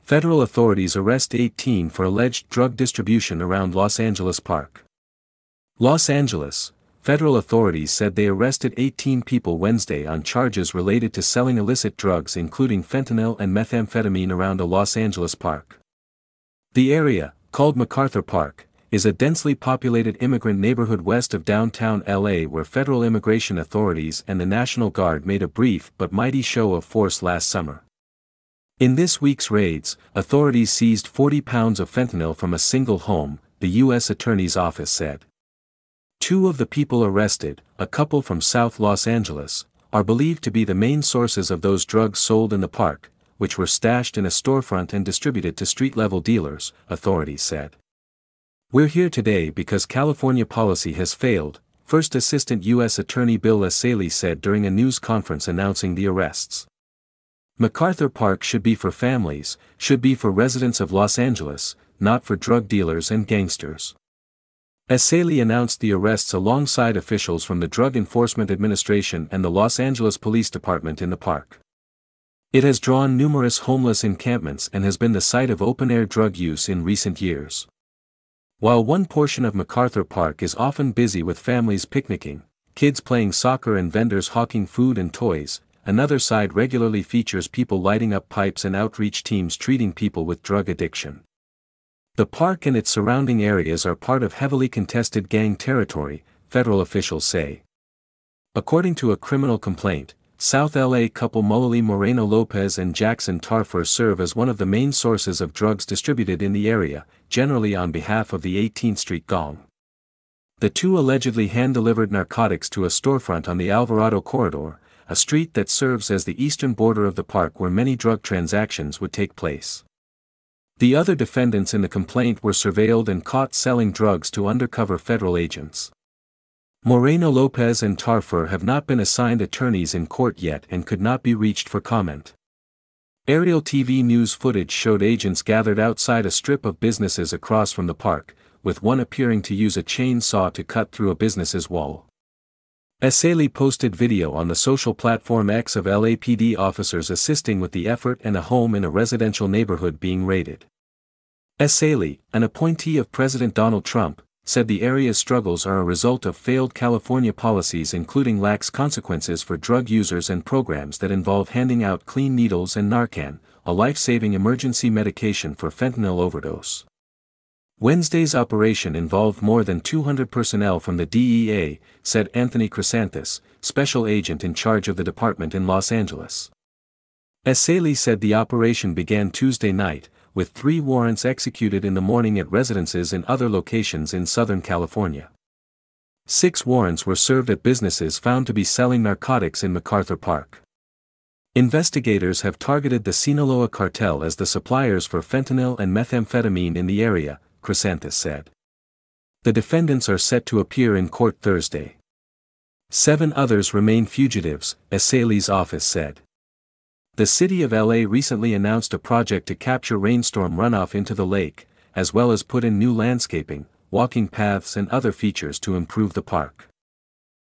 Federal authorities arrest 18 for alleged drug distribution around Los Angeles Park. Los Angeles, federal authorities said they arrested 18 people Wednesday on charges related to selling illicit drugs including fentanyl and methamphetamine around a Los Angeles park. The area, called MacArthur Park, is a densely populated immigrant neighborhood west of downtown LA where federal immigration authorities and the National Guard made a brief but mighty show of force last summer. In this week's raids, authorities seized 40 pounds of fentanyl from a single home, the U.S. Attorney's Office said. Two of the people arrested, a couple from South Los Angeles, are believed to be the main sources of those drugs sold in the park, which were stashed in a storefront and distributed to street-level dealers, authorities said. "We're here today because California policy has failed," First Assistant U.S. Attorney Bill Essayli said during a news conference announcing the arrests. MacArthur Park should be for families, should be for residents of Los Angeles, not for drug dealers and gangsters. Essayli announced the arrests alongside officials from the Drug Enforcement Administration and the Los Angeles Police Department in the park. It has drawn numerous homeless encampments and has been the site of open-air drug use in recent years. While one portion of MacArthur Park is often busy with families picnicking, kids playing soccer and vendors hawking food and toys, another side regularly features people lighting up pipes and outreach teams treating people with drug addiction. The park and its surrounding areas are part of heavily contested gang territory, federal officials say. According to a criminal complaint, South LA couple Mulally Moreno Lopez and Jackson Tarfer serve as one of the main sources of drugs distributed in the area, generally on behalf of the 18th Street Gang. The two allegedly hand-delivered narcotics to a storefront on the Alvarado Corridor, a street that serves as the eastern border of the park where many drug transactions would take place. The other defendants in the complaint were surveilled and caught selling drugs to undercover federal agents. Moreno Lopez and Tarfer have not been assigned attorneys in court yet and could not be reached for comment. Aerial TV news footage showed agents gathered outside a strip of businesses across from the park, with one appearing to use a chainsaw to cut through a business's wall. Essayli posted video on the social platform X of LAPD officers assisting with the effort and a home in a residential neighborhood being raided. Essayli, an appointee of President Donald Trump, said the area's struggles are a result of failed California policies including lax consequences for drug users and programs that involve handing out clean needles and Narcan, a life-saving emergency medication for fentanyl overdose. Wednesday's operation involved more than 200 personnel from the DEA, said Anthony Chrysanthus, special agent in charge of the department in Los Angeles. Essayli said the operation began Tuesday night, with 3 warrants executed in the morning at residences in other locations in Southern California. 6 warrants were served at businesses found to be selling narcotics in MacArthur Park. Investigators have targeted the Sinaloa cartel as the suppliers for fentanyl and methamphetamine in the area, Chrysanthus said. The defendants are set to appear in court Thursday. 7 others remain fugitives, Essayli's office said. The city of LA recently announced a project to capture rainstorm runoff into the lake, as well as put in new landscaping, walking paths and other features to improve the park.